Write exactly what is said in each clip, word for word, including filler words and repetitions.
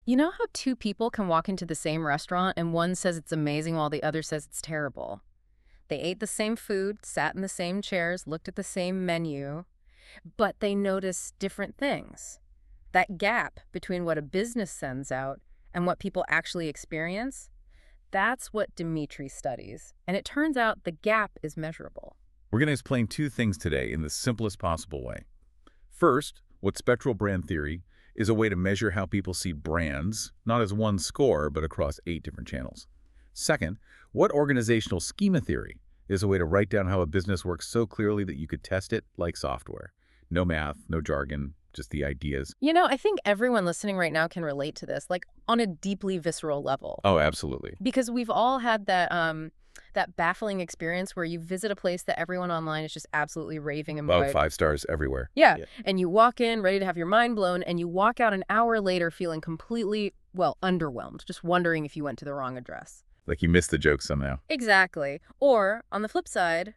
You know how two people can walk into the same restaurant and one says it's amazing while the other says it's terrible? They ate the same food, sat in the same chairs, looked at the same menu, but they notice different things. That gap between what a business sends out and what people actually experience, that's what Dimitri studies. And it turns out the gap is measurable. We're going to explain two things today in the simplest possible way. First, what spectral brand theory is a way to measure how people see brands, not as one score, but across eight different channels. Second, what organizational schema theory is a way to write down how a business works so clearly that you could test it like software. No math, no jargon, just the ideas. You know, I think everyone listening right now can relate to this, like on a deeply visceral level. Oh, absolutely. Because we've all had that um, that baffling experience where you visit a place that everyone online is just absolutely raving about. About five stars everywhere. Yeah. Yeah. And you walk in ready to have your mind blown, and you walk out an hour later feeling completely, well, underwhelmed, just wondering if you went to the wrong address. Like you missed the joke somehow. Exactly. Or, on the flip side,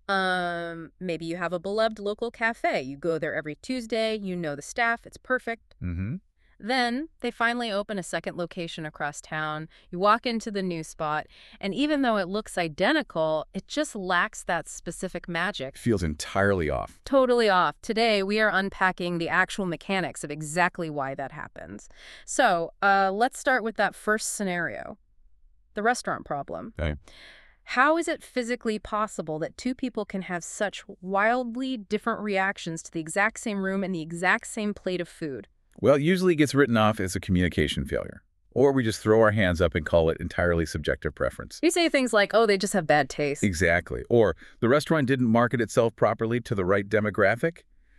um, maybe you have a beloved local cafe. You go there every Tuesday, you know the staff, it's perfect. Mm-hmm. Then they finally open a second location across town. You walk into the new spot, and even though it looks identical, it just lacks that specific magic. Feels entirely off. Totally off. Today, we are unpacking the actual mechanics of exactly why that happens. So, uh, let's start with that first scenario, the restaurant problem. Okay. How is it physically possible that two people can have such wildly different reactions to the exact same room and the exact same plate of food? Well, usually it gets written off as a communication failure. Or we just throw our hands up and call it entirely subjective preference. You say things like, oh, they just have bad taste. Exactly. Or the restaurant didn't market itself properly to the right demographic.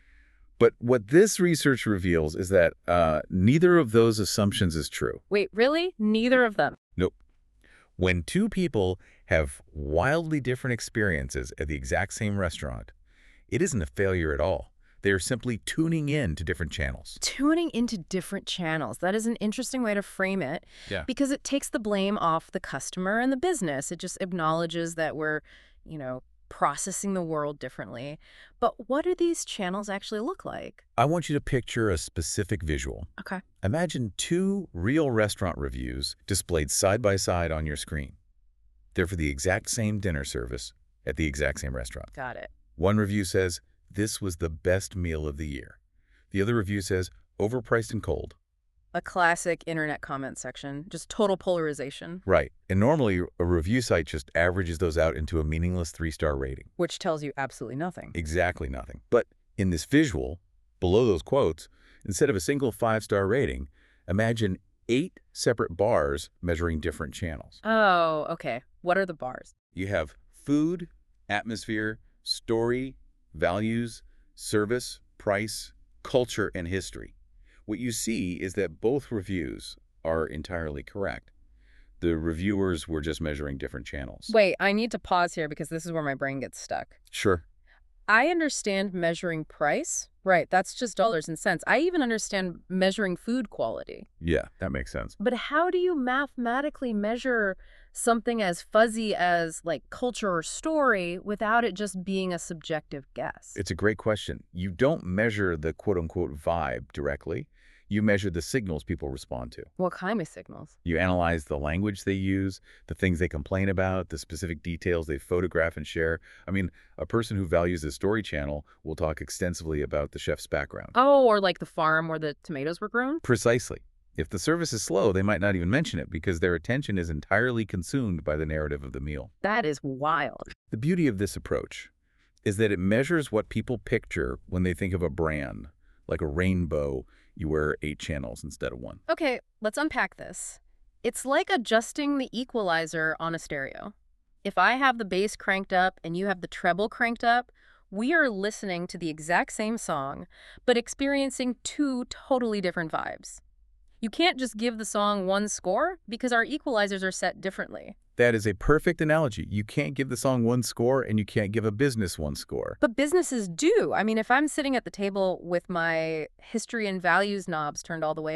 But what this research reveals is that uh, neither of those assumptions is true. Wait, really? Neither of them? Nope. When two people have wildly different experiences at the exact same restaurant, it isn't a failure at all. They are simply tuning in to different channels. Tuning into different channels. That is an interesting way to frame it. Yeah. Because it takes the blame off the customer and the business. It just acknowledges that we're, you know, processing the world differently. But what do these channels actually look like? I want you to picture a specific visual. Okay. Imagine two real restaurant reviews displayed side by side on your screen. They're for the exact same dinner service at the exact same restaurant. Got it. One review says, "This was the best meal of the year." The other review says, "Overpriced and cold." A classic internet comment section. Just total polarization. Right. And normally, a review site just averages those out into a meaningless three-star rating. Which tells you absolutely nothing. Exactly nothing. But in this visual, below those quotes, instead of a single five-star rating, imagine eight separate bars measuring different channels. Oh, okay. What are the bars? You have food, atmosphere, story, values, service, price, culture, and history. What you see is that both reviews are entirely correct. The reviewers were just measuring different channels. Wait, I need to pause here because this is where my brain gets stuck. Sure. I understand measuring price. Right, that's just dollars and cents. I even understand measuring food quality. Yeah, that makes sense. But how do you mathematically measure something as fuzzy as, like, culture or story without it just being a subjective guess? It's a great question. You don't measure the quote-unquote vibe directly. You measure the signals people respond to. What kind of signals? You analyze the language they use, the things they complain about, the specific details they photograph and share. I mean, a person who values the story channel will talk extensively about the chef's background. Oh, or like the farm where the tomatoes were grown? Precisely. If the service is slow, they might not even mention it because their attention is entirely consumed by the narrative of the meal. That is wild. The beauty of this approach is that it measures what people picture when they think of a brand, like a rainbow. You wear eight channels instead of one. Okay, let's unpack this. It's like adjusting the equalizer on a stereo. If I have the bass cranked up and you have the treble cranked up, we are listening to the exact same song, but experiencing two totally different vibes. You can't just give the song one score because our equalizers are set differently. That is a perfect analogy. You can't give the song one score and you can't give a business one score. But businesses do. I mean, if I'm sitting at the table with my history and values knobs turned all the way up,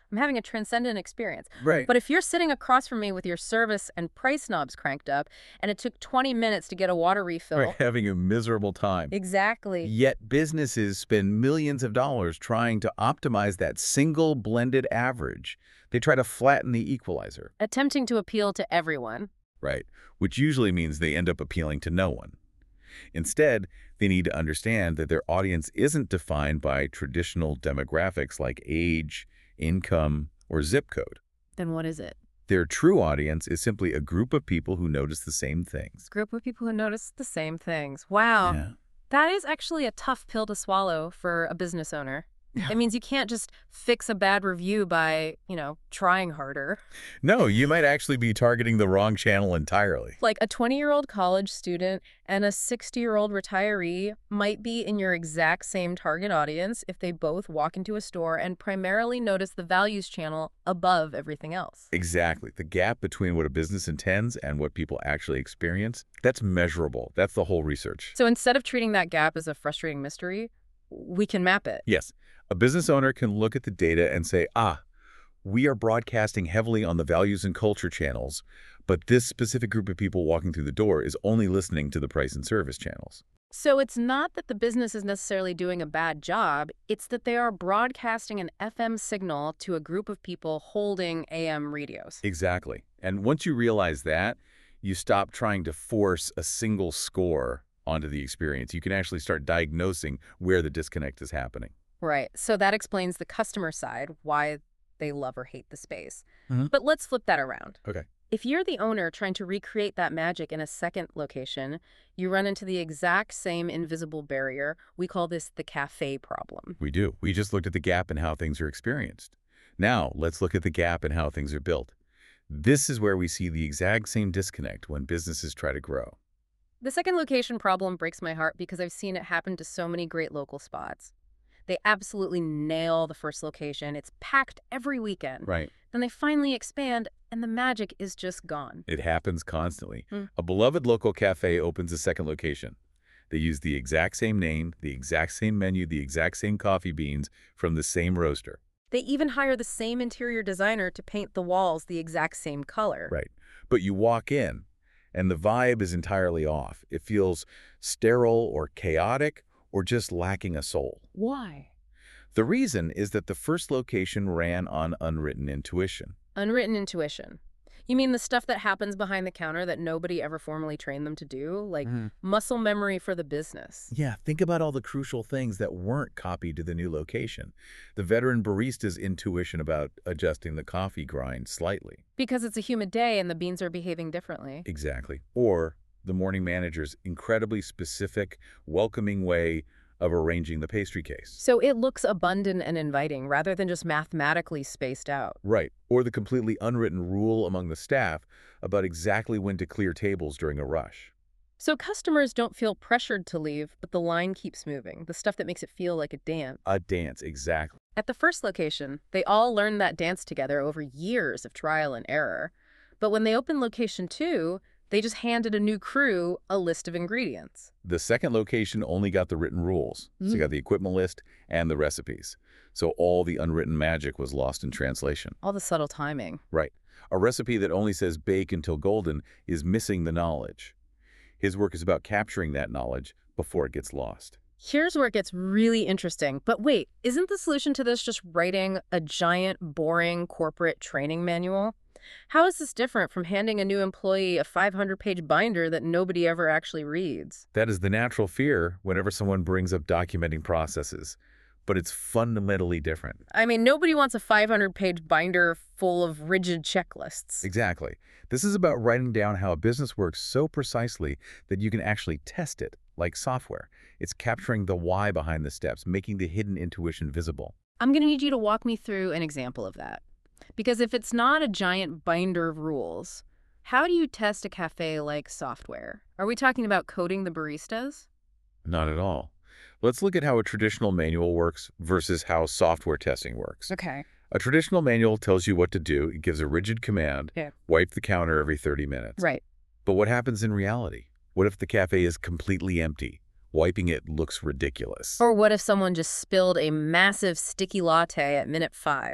I'm having a transcendent experience. Right. But if you're sitting across from me with your service and price knobs cranked up, and it took twenty minutes to get a water refill. We're having a miserable time. Exactly. Yet businesses spend millions of dollars trying to optimize that single blended average. They try to flatten the equalizer. Attempting to appeal to everyone. Right, which usually means they end up appealing to no one. Instead, they need to understand that their audience isn't defined by traditional demographics like age, income, or zip code. Then what is it? Their true audience is simply a group of people who notice the same things. Group of people who notice the same things. Wow. Yeah. That is actually a tough pill to swallow for a business owner. It means you can't just fix a bad review by, you know, trying harder. No, you might actually be targeting the wrong channel entirely. Like a twenty-year-old college student and a sixty-year-old retiree might be in your exact same target audience if they both walk into a store and primarily notice the values channel above everything else. Exactly. The gap between what a business intends and what people actually experience, that's measurable. That's the whole research. So instead of treating that gap as a frustrating mystery, we can map it. Yes. A business owner can look at the data and say, ah, we are broadcasting heavily on the values and culture channels, but this specific group of people walking through the door is only listening to the price and service channels. So it's not that the business is necessarily doing a bad job, it's that they are broadcasting an F M signal to a group of people holding A M radios. Exactly. And once you realize that, you stop trying to force a single score onto the experience. You can actually start diagnosing where the disconnect is happening. Right. So that explains the customer side, why they love or hate the space. Mm-hmm. But let's flip that around. Okay. If you're the owner trying to recreate that magic in a second location, you run into the exact same invisible barrier. We call this the cafe problem. We do. We just looked at the gap in how things are experienced. Now, let's look at the gap in how things are built. This is where we see the exact same disconnect when businesses try to grow. The second location problem breaks my heart because I've seen it happen to so many great local spots. They absolutely nail the first location. It's packed every weekend. Right. Then they finally expand, and the magic is just gone. It happens constantly. Hmm. A beloved local cafe opens a second location. They use the exact same name, the exact same menu, the exact same coffee beans from the same roaster. They even hire the same interior designer to paint the walls the exact same color. Right. But you walk in, and the vibe is entirely off. It feels sterile or chaotic or just lacking a soul. Why? The reason is that the first location ran on unwritten intuition. Unwritten intuition. You mean the stuff that happens behind the counter that nobody ever formally trained them to do? Like Mhm. muscle memory for the business. Yeah, think about all the crucial things that weren't copied to the new location. The veteran barista's intuition about adjusting the coffee grind slightly. Because it's a humid day and the beans are behaving differently. Exactly. Or the morning manager's incredibly specific, welcoming way of arranging the pastry case. So it looks abundant and inviting rather than just mathematically spaced out. Right. Or the completely unwritten rule among the staff about exactly when to clear tables during a rush. So customers don't feel pressured to leave, but the line keeps moving, the stuff that makes it feel like a dance. A dance, exactly. At the first location, they all learned that dance together over years of trial and error. But when they opened location two, they just handed a new crew a list of ingredients. The second location only got the written rules. So you got the equipment list and the recipes. So all the unwritten magic was lost in translation. All the subtle timing. Right. A recipe that only says bake until golden is missing the knowledge. His work is about capturing that knowledge before it gets lost. Here's where it gets really interesting. But wait, isn't the solution to this just writing a giant, boring corporate training manual? How is this different from handing a new employee a five hundred page binder that nobody ever actually reads? That is the natural fear whenever someone brings up documenting processes, but it's fundamentally different. I mean, nobody wants a five hundred page binder full of rigid checklists. Exactly. This is about writing down how a business works so precisely that you can actually test it, like software. It's capturing the why behind the steps, making the hidden intuition visible. I'm going to need you to walk me through an example of that. Because if it's not a giant binder of rules, how do you test a cafe like software? Are we talking about coding the baristas? Not at all. Let's look at how a traditional manual works versus how software testing works. Okay. A traditional manual tells you what to do. It gives a rigid command, Yeah. wipe the counter every thirty minutes. Right. But what happens in reality? What if the cafe is completely empty? Wiping it looks ridiculous. Or what if someone just spilled a massive sticky latte at minute five?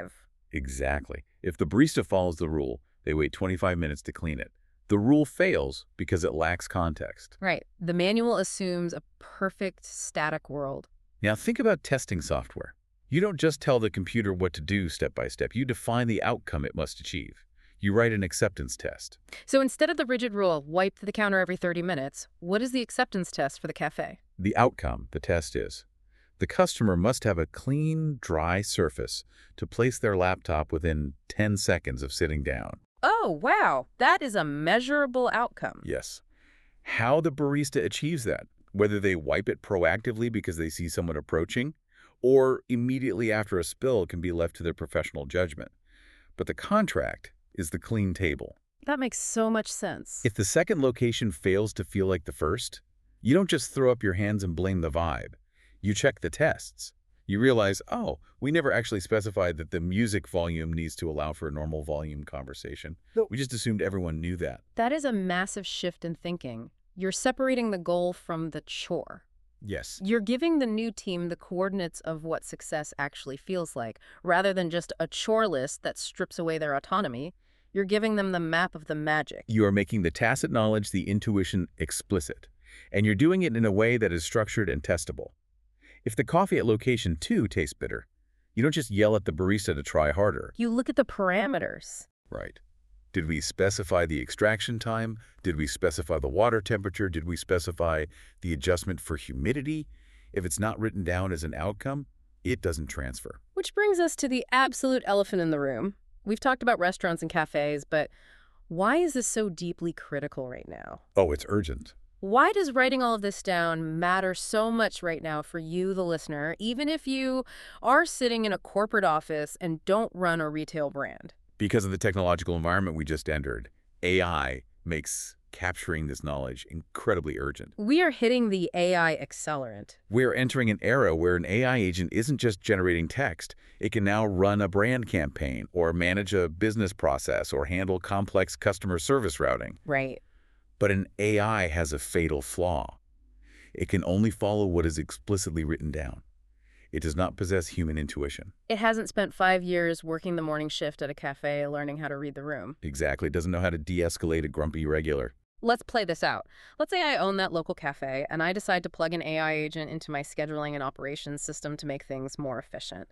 Exactly. If the barista follows the rule, they wait twenty-five minutes to clean it. The rule fails because it lacks context. Right. The manual assumes a perfect static world. Now think about testing software. You don't just tell the computer what to do step by step. You define the outcome it must achieve. You write an acceptance test. So instead of the rigid rule, wipe the counter every thirty minutes, what is the acceptance test for the cafe? The outcome, the test is, the customer must have a clean, dry surface to place their laptop within ten seconds of sitting down. Oh, wow. That is a measurable outcome. Yes. How the barista achieves that, whether they wipe it proactively because they see someone approaching, or immediately after a spill, can be left to their professional judgment. But the contract is the clean table. That makes so much sense. If the second location fails to feel like the first, you don't just throw up your hands and blame the vibe. You check the tests. You realize, oh, we never actually specified that the music volume needs to allow for a normal volume conversation. No. We just assumed everyone knew that. That is a massive shift in thinking. You're separating the goal from the chore. Yes. You're giving the new team the coordinates of what success actually feels like, rather than just a chore list that strips away their autonomy. You're giving them the map of the magic. You are making the tacit knowledge, the intuition, explicit. And you're doing it in a way that is structured and testable. If the coffee at location two tastes bitter, you don't just yell at the barista to try harder. You look at the parameters. Right. Did we specify the extraction time? Did we specify the water temperature? Did we specify the adjustment for humidity? If it's not written down as an outcome, it doesn't transfer. Which brings us to the absolute elephant in the room. We've talked about restaurants and cafes, but why is this so deeply critical right now? Oh, it's urgent. Why does writing all of this down matter so much right now for you, the listener, even if you are sitting in a corporate office and don't run a retail brand? Because of the technological environment we just entered, A I makes capturing this knowledge incredibly urgent. We are hitting the A I accelerant. We're entering an era where an A I agent isn't just generating text. It can now run a brand campaign or manage a business process or handle complex customer service routing. Right. But an A I has a fatal flaw. It can only follow what is explicitly written down. It does not possess human intuition. It hasn't spent five years working the morning shift at a cafe learning how to read the room. Exactly. It doesn't know how to de-escalate a grumpy regular. Let's play this out. Let's say I own that local cafe, and I decide to plug an A I agent into my scheduling and operations system to make things more efficient.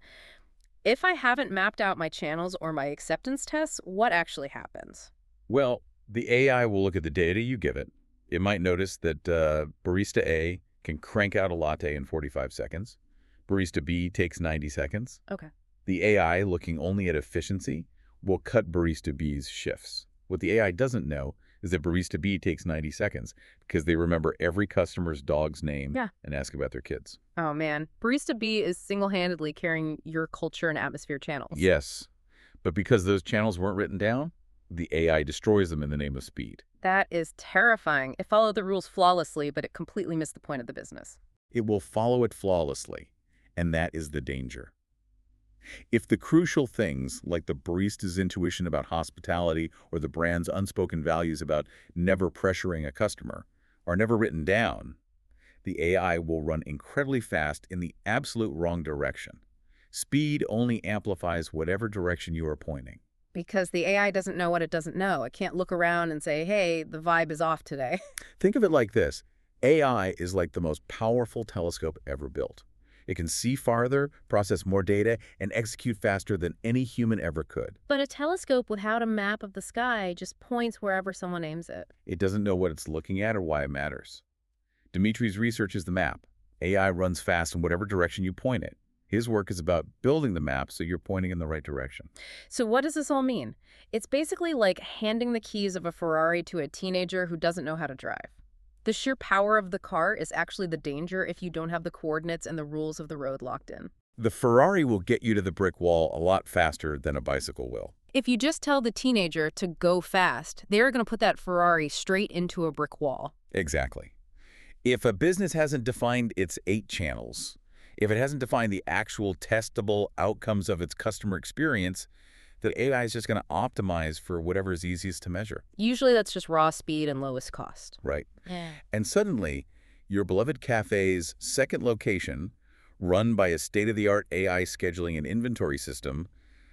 If I haven't mapped out my channels or my acceptance tests, what actually happens? Well, the A I will look at the data you give it. It might notice that uh, Barista A can crank out a latte in forty-five seconds. Barista B takes ninety seconds. Okay. The A I, looking only at efficiency, will cut Barista B's shifts. What the A I doesn't know is that Barista B takes ninety seconds because they remember every customer's dog's name Yeah. and ask about their kids. Oh, man. Barista B is single-handedly carrying your culture and atmosphere channels. Yes, but because those channels weren't written down, the A I destroys them in the name of speed. That is terrifying. It followed the rules flawlessly, but it completely missed the point of the business. It will follow it flawlessly, and that is the danger. If the crucial things, like the barista's intuition about hospitality or the brand's unspoken values about never pressuring a customer, are never written down, the A I will run incredibly fast in the absolute wrong direction. Speed only amplifies whatever direction you are pointing. Because the A I doesn't know what it doesn't know. It can't look around and say, hey, the vibe is off today. Think of it like this. A I is like the most powerful telescope ever built. It can see farther, process more data, and execute faster than any human ever could. But a telescope without a map of the sky just points wherever someone aims it. It doesn't know what it's looking at or why it matters. Dimitri's research is the map. A I runs fast in whatever direction you point it. His work is about building the map so you're pointing in the right direction. So what does this all mean? It's basically like handing the keys of a Ferrari to a teenager who doesn't know how to drive. The sheer power of the car is actually the danger if you don't have the coordinates and the rules of the road locked in. The Ferrari will get you to the brick wall a lot faster than a bicycle will. If you just tell the teenager to go fast, they're going to put that Ferrari straight into a brick wall. Exactly. If a business hasn't defined its eight channels, if it hasn't defined the actual testable outcomes of its customer experience, the A I is just going to optimize for whatever is easiest to measure. Usually that's just raw speed and lowest cost. Right. Yeah. And suddenly, your beloved cafe's second location, run by a state-of-the-art A I scheduling and inventory system,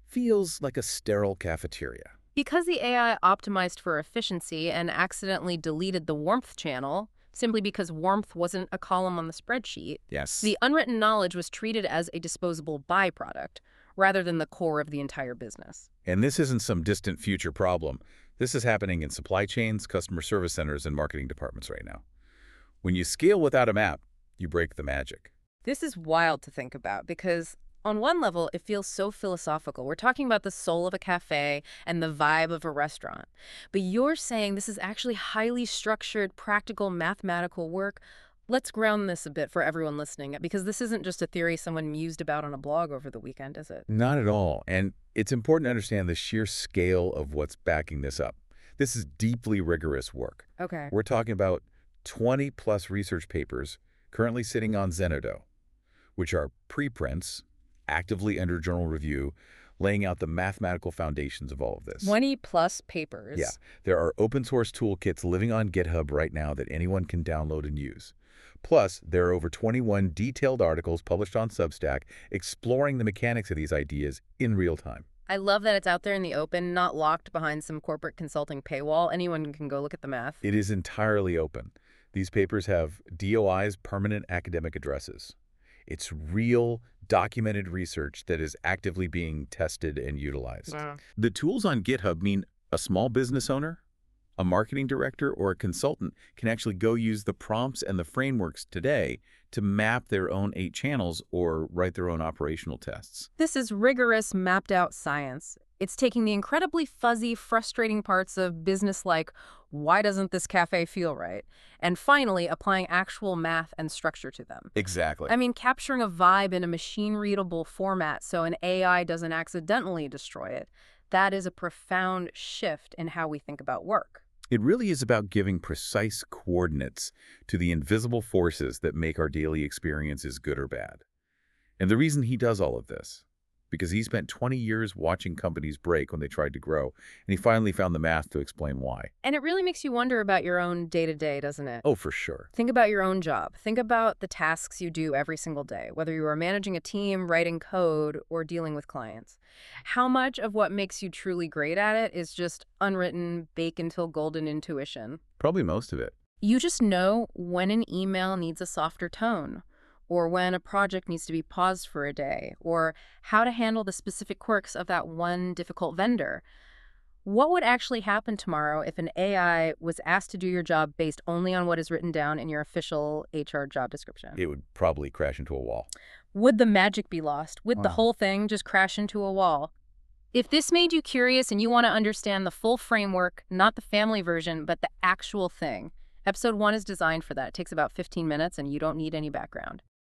feels like a sterile cafeteria. Because the A I optimized for efficiency and accidentally deleted the warmth channel, simply because warmth wasn't a column on the spreadsheet, Yes. the unwritten knowledge was treated as a disposable byproduct rather than the core of the entire business. And this isn't some distant future problem. This is happening in supply chains, customer service centers, and marketing departments right now. When you scale without a map, you break the magic. This is wild to think about because on one level, it feels so philosophical. We're talking about the soul of a cafe and the vibe of a restaurant. But you're saying this is actually highly structured, practical, mathematical work. Let's ground this a bit for everyone listening, because this isn't just a theory someone mused about on a blog over the weekend, is it? Not at all. And it's important to understand the sheer scale of what's backing this up. This is deeply rigorous work. Okay. We're talking about twenty plus research papers currently sitting on Zenodo, which are preprints actively under journal review, laying out the mathematical foundations of all of this. twenty plus papers. Yeah. There are open source toolkits living on GitHub right now that anyone can download and use. Plus, there are over twenty-one detailed articles published on Substack exploring the mechanics of these ideas in real time. I love that it's out there in the open, not locked behind some corporate consulting paywall. Anyone can go look at the math. It is entirely open. These papers have D O I's permanent academic addresses. It's real, documented research that is actively being tested and utilized. Wow. The tools on GitHub mean a small business owner, a marketing director, or a consultant can actually go use the prompts and the frameworks today to map their own eight channels or write their own operational tests. This is rigorous, mapped-out science. It's taking the incredibly fuzzy, frustrating parts of business like, why doesn't this cafe feel right? And finally, applying actual math and structure to them. Exactly. I mean, capturing a vibe in a machine-readable format so an A I doesn't accidentally destroy it. That is a profound shift in how we think about work. It really is about giving precise coordinates to the invisible forces that make our daily experiences good or bad. And the reason he does all of this, because he spent twenty years watching companies break when they tried to grow, and he finally found the math to explain why. And it really makes you wonder about your own day-to-day, doesn't it? Oh, for sure. Think about your own job. Think about the tasks you do every single day, whether you are managing a team, writing code, or dealing with clients. How much of what makes you truly great at it is just unwritten, bake-until-golden intuition? Probably most of it. You just know when an email needs a softer tone, or when a project needs to be paused for a day, or how to handle the specific quirks of that one difficult vendor. What would actually happen tomorrow if an A I was asked to do your job based only on what is written down in your official H R job description? It would probably crash into a wall. Would the magic be lost? Would the Wow. whole thing just crash into a wall? If this made you curious and you want to understand the full framework, not the family version, but the actual thing, episode one is designed for that. It takes about fifteen minutes and you don't need any background.